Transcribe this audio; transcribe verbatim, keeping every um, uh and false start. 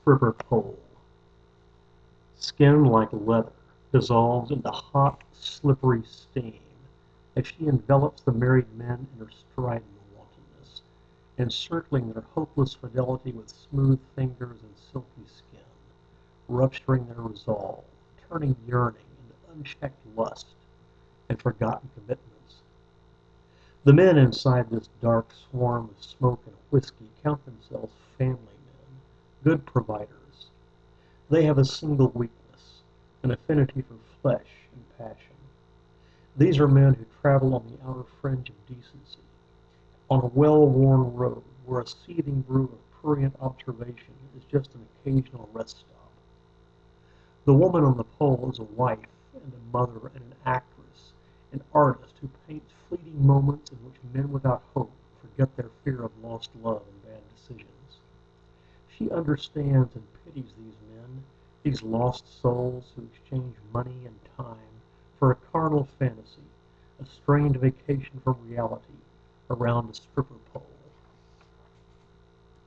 Stripper pole. Skin like leather dissolves into hot, slippery steam as she envelops the married men in her strident wantonness, encircling their hopeless fidelity with smooth fingers and silky skin, rupturing their resolve, turning yearning into unchecked lust and forgotten commitments. The men inside this dark swarm of smoke and whiskey count themselves family men, good providers. They have a single weakness, an affinity for flesh and passion. These are men who travel on the outer fringe of decency, on a well-worn road where a seething brew of prurient observation is just an occasional rest stop. The woman on the pole is a wife and a mother and an actress, an artist who paints fleeting moments in which men without hope forget their fear of lost love and bad decisions. She understands and pities these men, these lost souls who exchange money and time for a carnal fantasy, a strained vacation from reality around a stripper pole.